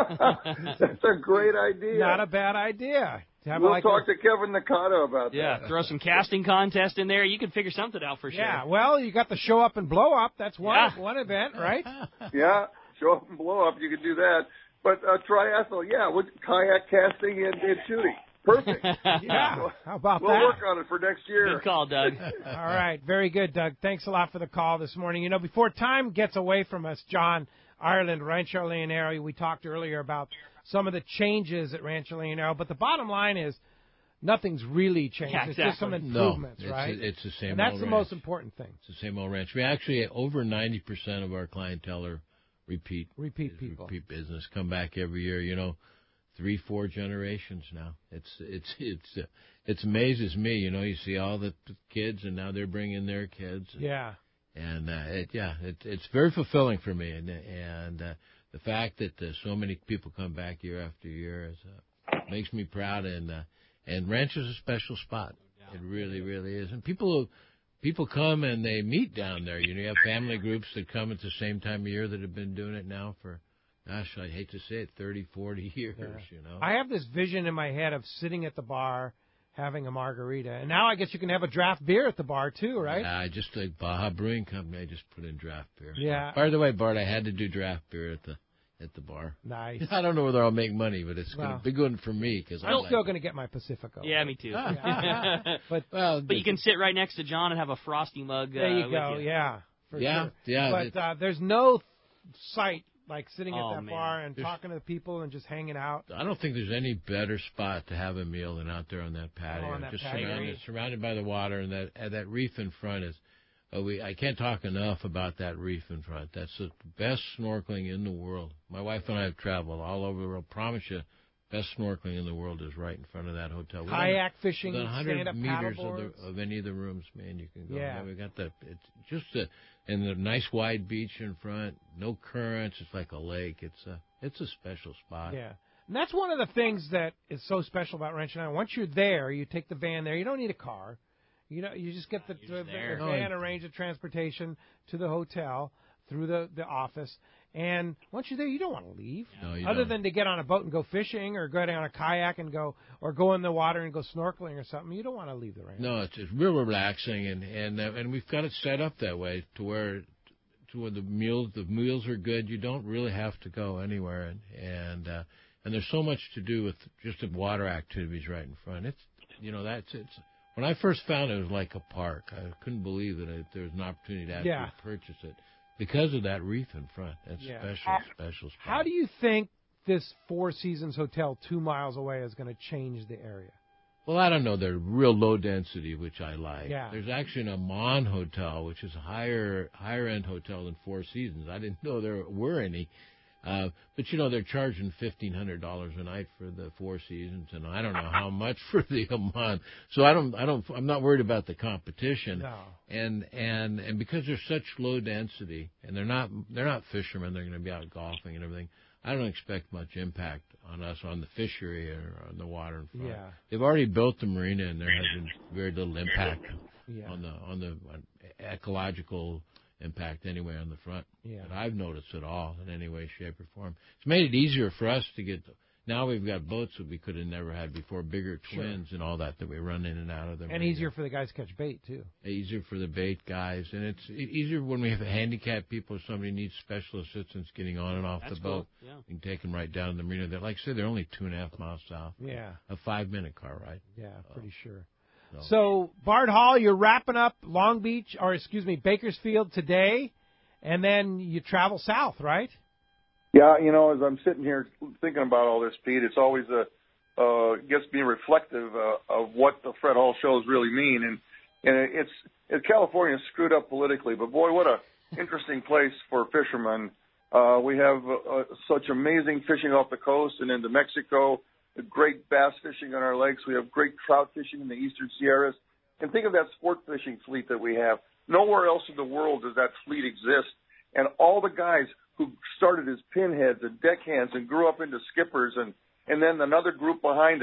That's a great idea. Not a bad idea. Have We'll like talk a, to Kevin Nakata about yeah, that. throw some casting contest in there. You can figure something out for sure. Yeah, well, you got the show up and blow up. That's one Yeah. one event, right? Yeah, show up and blow up. You could do that. But uh, triathlon, yeah, with kayak casting and, and shooting. Perfect. Yeah. How about we'll that? work on it for next year. Good call, Doug. All right, very good, Doug. Thanks a lot for the call this morning. You know, before time gets away from us, John Ireland, Rancho Leonero, we talked earlier about some of the changes at Rancho Leonero, but the bottom line is nothing's really changed. Yeah, It's exactly. just some improvements, no, it's, right? It's the same and that's old the ranch. most important thing. It's the same old ranch. We actually, over ninety percent of our clientele are repeat. Repeat people. Repeat business. Come back every year, you know, three, four generations now. It's, it's, it's, uh, it amazes me, you know, you see all the kids and now they're bringing their kids. And, Yeah. And, uh, it, yeah, it, it's very fulfilling for me. And, and, uh, the fact that uh, so many people come back year after year is, uh, makes me proud. And, uh, and Ranch is a special spot. It really, really is. And people, people come and they meet down there. You know, you have family groups that come at the same time of year that have been doing it now for, gosh, I hate to say it, thirty, forty years, Yeah. you know. I have this vision in my head of sitting at the bar having a margarita. And now I guess you can have a draft beer at the bar, too, right? Yeah, just like Baja Brewing Company, I just put in draft beer. Yeah. By the way, Bart, I had to do draft beer at the at the bar. Nice. I don't know whether I'll make money, but it's Well, going to be good for me because I'm still going to get my Pacifico. Yeah, me too. but well, but you can sit right next to John and have a frosty mug. There uh, you with go. You. Yeah. For Yeah, sure. yeah, But it- uh, there's no sight like sitting Oh, at that man. bar and There's- talking to the people and just hanging out. I don't think there's any better spot to have a meal than out there on that patio. Oh, on that just patio. surrounded, surrounded by the water, and that and that reef in front is. Uh, we I can't talk enough about that reef in front. That's the best snorkeling in the world. My wife and I have traveled all over the world. Promise you, best snorkeling in the world is right in front of that hotel. Within- Kayak fishing, within one hundred stand-up meters of, paddleboards. the, of any of the rooms, man, you can go. Yeah. we got the it's just a and the nice wide beach in front. No currents. It's like a lake. It's a it's a special spot. Yeah. And that's one of the things that is so special about Rancho Island. Once you're there, you take the van there. You don't need a car. You know, you just get the, the, the there. van, arrange the transportation to the hotel through the, the office. And once you're there, you don't want to leave. No, you Other don't. than to get on a boat and go fishing or go down a kayak and go, or go in the water and go snorkeling or something. You don't want to leave the ranch. No, it's, it's real relaxing, and and uh, and we've got it set up that way to where to where the meals the meals are good. You don't really have to go anywhere, and and uh, and there's so much to do with just the water activities right in front. It's you know that's it's. When I first found it, it was like a park. I couldn't believe that I, there was an opportunity to actually Yeah. purchase it because of that reef in front. That's Yeah. special, special spot. How do you think this Four Seasons hotel two miles away is going to change the area? Well, I don't know. They're real low density, which I like. Yeah. There's actually an Amman Hotel, which is a higher higher end hotel than Four Seasons. I didn't know there were any. Uh, but you know they're charging fifteen hundred dollars a night for the Four Seasons, and I don't know how much for the Amman. So I don't, I don't, I'm not worried about the competition. No. And and and because they're such low density, and they're not they're not fishermen, they're going to be out golfing and everything. I don't expect much impact on us on the fishery or on the water in front. Yeah. They've already built the marina, and there has been very little impact Yeah. on the on the on ecological impact anyway on the front. Yeah. That I've noticed at all in any way, shape, or form. It's made it easier for us to get. Now we've got boats that we could have never had before, bigger Sure. twins and all that that we run in and out of them. And easier for the guys to catch bait, too. Easier for the bait guys, and it's e- easier when we have handicapped people or somebody needs special assistance getting on and off That's the boat. cool, yeah. You can take them right down to the marina. They're, like I said, they're only two and a half miles south. Yeah. A five-minute car ride. Yeah, pretty sure. No. So, Bart Hall, you're wrapping up Long Beach, or excuse me, Bakersfield today, and then you travel south, right? Yeah, you know, as I'm sitting here thinking about all this, Pete, it's always a uh, gets me reflective uh, of what the Fred Hall shows really mean, and and it's it's California screwed up politically, but boy, what a interesting place for fishermen. Uh, we have uh, such amazing fishing off the coast and into Mexico. Great bass fishing on our lakes. We have great trout fishing in the eastern Sierras. And think of that sport fishing fleet that we have. Nowhere else in the world does that fleet exist. And all the guys who started as pinheads and deckhands and grew up into skippers and, and then another group behind them,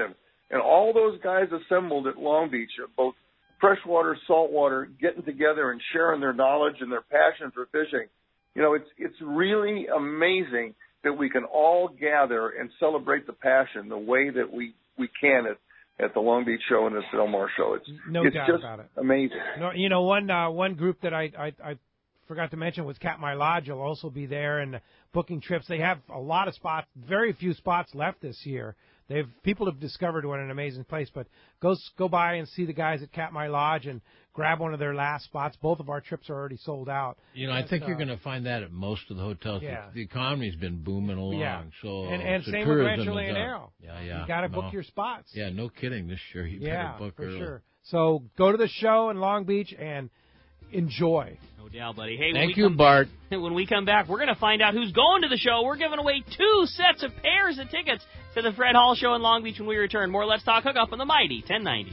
And all those guys assembled at Long Beach, both freshwater, saltwater, getting together and sharing their knowledge and their passion for fishing. You know, it's it's really amazing that we can all gather and celebrate the passion the way that we, we can at, at the Long Beach Show and the Del Mar Show. It's, no it's doubt just about it. amazing. No, you know, one uh, one group that I, I I forgot to mention was Katmai Lodge. Will also be there and booking trips. They have a lot of spots, very few spots left this year. They've people have discovered what an amazing place. But go go by and see the guys at Katmai Lodge and grab one of their last spots. Both of our trips are already sold out. You know, I but, think uh, you're going to find that at most of the hotels. Yeah. The, the economy's been booming along. Yeah. So and and so same with tourism Rancho is up. Leonero. Yeah, yeah. You got to no. book your spots. Yeah, no kidding. This year you yeah, better book for early. sure. So go to the show in Long Beach and enjoy. No doubt, buddy. Hey, when Thank we you, come, Bart. When we come back, we're going to find out who's going to the show. We're giving away two sets of pairs of tickets to the Fred Hall Show in Long Beach when we return. More Let's Talk Hookup on the Mighty ten ninety.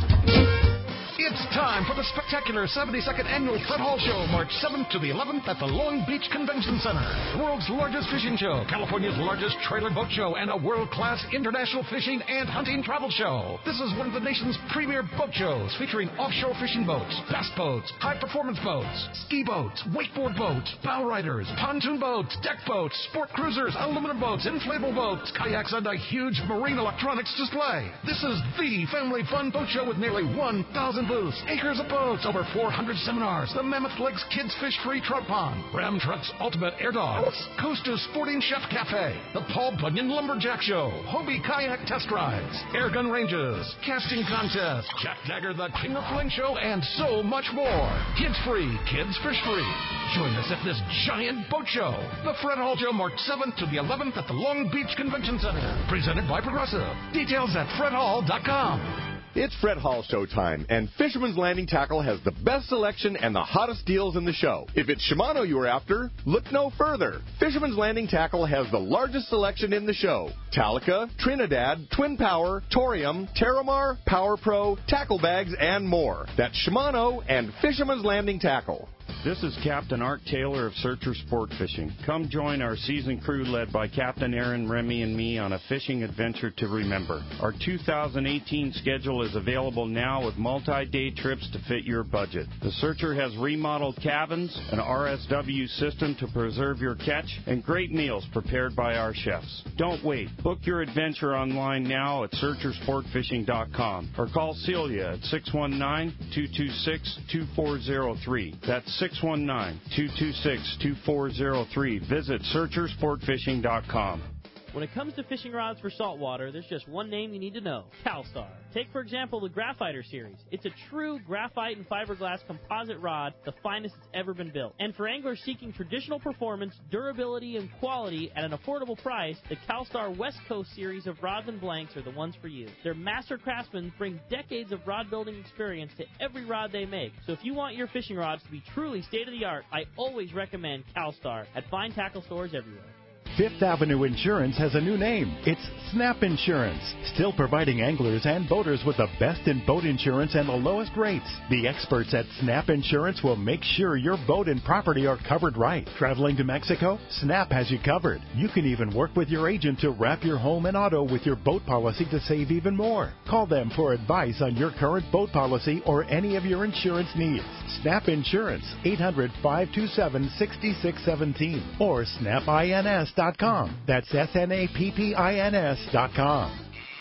It's time for the spectacular seventy-second Annual Fred Hall Show, March seventh to the eleventh at the Long Beach Convention Center. The world's largest fishing show, California's largest trailer boat show, and a world-class international fishing and hunting travel show. This is one of the nation's premier boat shows, featuring offshore fishing boats, bass boats, high-performance boats, ski boats, wakeboard boats, bow riders, pontoon boats, deck boats, sport cruisers, aluminum boats, inflatable boats, kayaks, and a huge marine electronics display. This is the family fun boat show with nearly one thousand booths, acres of boats, over four hundred seminars, the Mammoth Lakes Kids Fish Free Trout Pond, Ram Trucks Ultimate Air Dogs, Costa Sporting Chef Cafe, the Paul Bunyan Lumberjack Show, Hobie Kayak Test Rides, Air Gun Ranges, Casting Contest, Jack Dagger the King of Fling Show, and so much more. Kids free, kids fish free. Join us at this giant boat show. The Fred Hall Show, March seventh to the eleventh at the Long Beach Convention Center. Presented by Progressive. Details at fred hall dot com. It's Fred Hall show time, and Fisherman's Landing Tackle has the best selection and the hottest deals in the show. If it's Shimano you are after, look no further. Fisherman's Landing Tackle has the largest selection in the show. Talica, Trinidad, Twin Power, Torium, Terramar, Power Pro, tackle bags, and more. That's Shimano and Fisherman's Landing Tackle. This is Captain Art Taylor of Searcher Sport Fishing. Come join our seasoned crew led by Captain Aaron, Remy, and me on a fishing adventure to remember. Our two thousand eighteen schedule is available now with multi-day trips to fit your budget. The Searcher has remodeled cabins, an R S W system to preserve your catch, and great meals prepared by our chefs. Don't wait. Book your adventure online now at searcher sport fishing dot com or call Celia at six one nine, two two six, two four zero three. That's six one nine, two two six, two four zero three. Visit searcher sport fishing dot com. When it comes to fishing rods for saltwater, there's just one name you need to know, CalStar. Take, for example, the Graphiter series. It's a true graphite and fiberglass composite rod, the finest it's ever been built. And for anglers seeking traditional performance, durability, and quality at an affordable price, the CalStar West Coast series of rods and blanks are the ones for you. Their master craftsmen bring decades of rod building experience to every rod they make. So if you want your fishing rods to be truly state-of-the-art, I always recommend CalStar at fine tackle stores everywhere. Fifth Avenue Insurance has a new name. It's Snap Insurance, still providing anglers and boaters with the best in boat insurance and the lowest rates. The experts at Snap Insurance will make sure your boat and property are covered right. Traveling to Mexico? Snap has you covered. You can even work with your agent to wrap your home and auto with your boat policy to save even more. Call them for advice on your current boat policy or any of your insurance needs. Snap Insurance, eight hundred, five two seven, six six one seven or snap ins dot com. That's S N A P P I N S dot com.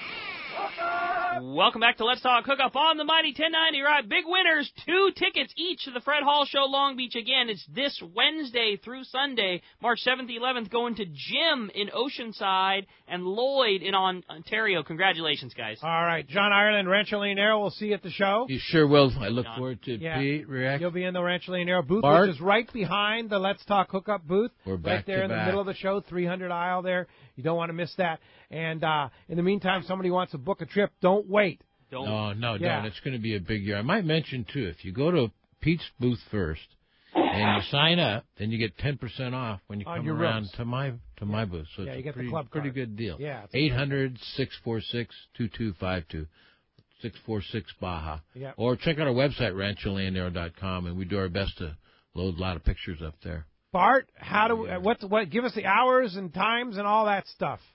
Welcome back to Let's Talk Hookup on the Mighty ten ninety. Right, big winners, two tickets each to the Fred Hall Show Long Beach. Again, it's this Wednesday through Sunday, March seventh to eleventh, going to Jim in Oceanside and Lloyd in Ontario. Congratulations, guys. All right, John Ireland, Rancho Leonero, we'll see you at the show. You sure will. I look John. forward to Yeah. Pete, Rick. You'll be in the Rancho Leonero booth, Bart. which is right behind the Let's Talk Hookup booth. We're right back there to in back. the middle of the show, three hundred aisle there. You don't want to miss that. And uh, in the meantime, somebody wants to book a trip, don't wait. Don't. No, no, Yeah. don't. It's going to be a big year. I might mention, too, if you go to Pete's booth first and you sign up, then you get ten percent off when you On come your around rooms. to my to my booth. So Yeah, it's you a get the pretty, club pretty card. good deal. Yeah, it's a eight hundred, six four six, two two five two. six four six Baja. Yeah. Or check out our website, rancho leonero dot com, and we do our best to load a lot of pictures up there. Bart, how do what what give us the hours and times and all that stuff.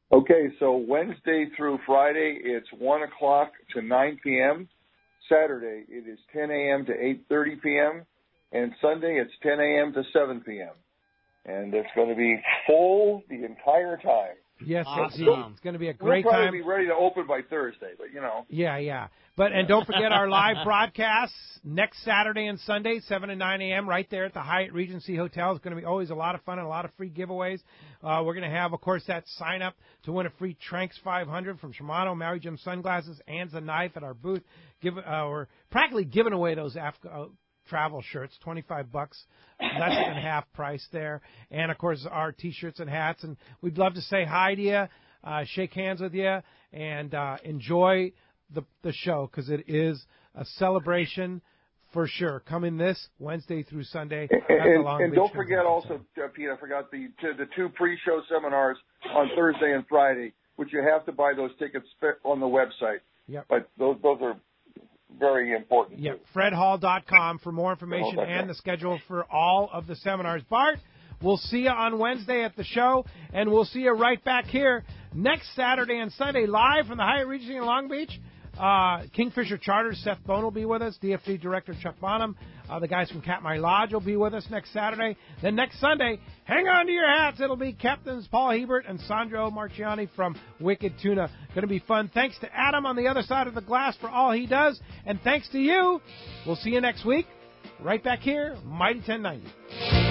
Okay, so Wednesday through Friday, it's one o'clock to nine p.m. Saturday, it is ten a.m. to eight thirty p.m. And Sunday, it's ten a.m. to seven p.m. And it's going to be full the entire time. Yes, awesome. indeed. It's going to be a great we'll probably time. be ready to open by Thursday, but you know. Yeah, yeah. But and don't forget our live broadcasts next Saturday and Sunday, seven and nine a.m. right there at the Hyatt Regency Hotel. It's going to be always a lot of fun and a lot of free giveaways. Uh, we're going to have, of course, that sign up to win a free Tranks five hundred from Shimano, Maui Jim Sunglasses, and the knife at our booth. Give uh, we're practically giving away those Af- uh, travel shirts, twenty-five bucks, less than half price there. And, of course, our T-shirts and hats. And we'd love to say hi to you, uh, shake hands with you, and uh, enjoy the the show, because it is a celebration for sure. Coming this Wednesday through Sunday. And, at the and, Long and Beach don't forget also, uh, Pete, I forgot the the two pre-show seminars on Thursday and Friday, which you have to buy those tickets on the website. Yep. But those those are very important. Yep. fred hall dot com for more information Fred Hall dot com. and the schedule for all of the seminars. Bart, we'll see you on Wednesday at the show, and we'll see you right back here next Saturday and Sunday live from the Hyatt Regency in Long Beach. Uh, Kingfisher Charters, Seth Bone will be with us. D F D Director Chuck Bonham. Uh, the guys from Katmai Lodge will be with us next Saturday. Then next Sunday, hang on to your hats. It'll be Captains Paul Hebert and Sandro Marciani from Wicked Tuna. Going to be fun. Thanks to Adam on the other side of the glass for all he does. And thanks to you. We'll see you next week. Right back here, Mighty ten ninety.